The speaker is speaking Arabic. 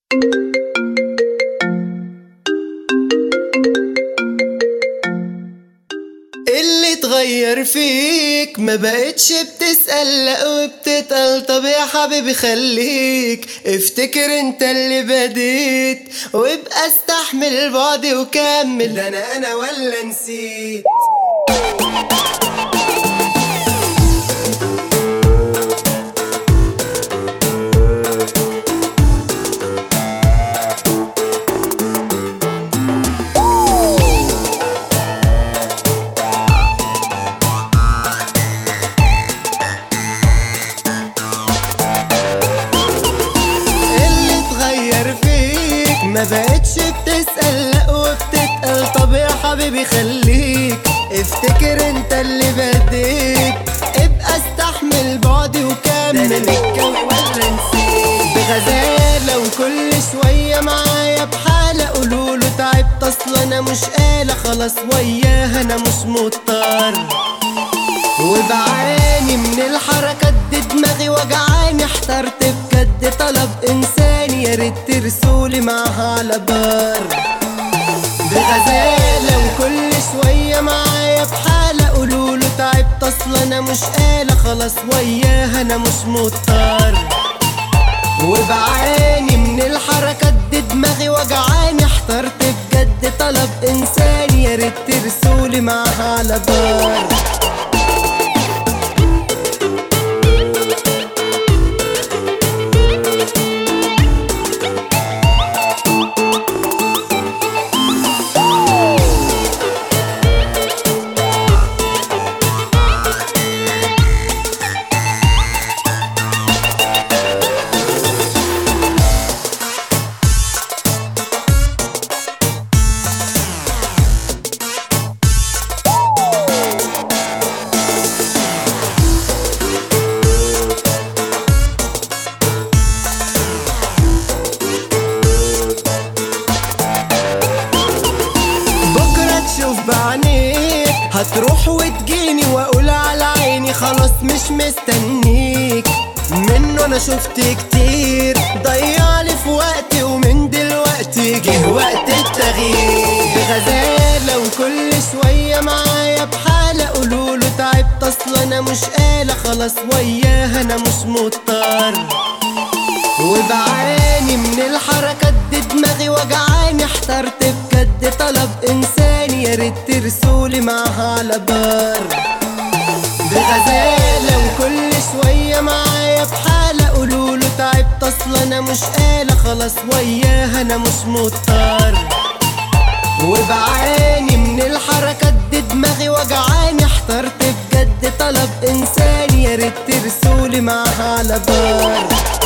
اللي اتغير فيك ما بقتش بتسأل لا وبتتقل. طب يا حبيبي خليك افتكر انت اللي بديت، وابقى استحمل بعدي وكمل. ده انا ولا نسيت؟ ما بقتش بتسأل لا وبتتقل. طب يا حبيبي خليك افتكر انت اللي بديت، ابقى استحمل بعدي وكمل. ده انا متكوي ولا نسيت؟ بغزالة وكل شوية معايا بحالة قولوله تعبت، اصل انا مش آلة خلاص وياها انا مش مضطر. وبعاني من الحركات دي دماغي وجعاني، احترت بجد طلب انساني يا ريت ترسولي معاها على بار. بغزالة وكل شوية معايا بحالة قولوله تعبت، اصل انا مش آلة خلاص وياها انا مش مضطر. وبعاني من الحركات دي دماغي وجعاني، احترت بجد طلب انساني يا ريت ترسولي معاها على بار. بعينيك هتروح وتجيني واقول على عيني خلاص مش مستنيك. منه انا شفت كتير ضيعلي في وقتي، ومن دلوقتي جه وقت التغيير. بغزالة وكل شوية معايا بحالة قولوله تعبت، اصل انا مش آلة خلاص وياها انا مش مضطر. وبعاني من الحركات دي دماغي وجعاني، احترت بجد طلب انساني يا ريت ترسولي معاها على بار. بغزالة وكل شوية معايا بحالة قولوله تعبت، اصل انا مش آلة خلاص وياها انا مش مضطر. وبعاني من الحركات دي دماغي وجعاني، احترت بجد طلب انساني يا ريت ترسولي معاها على بار.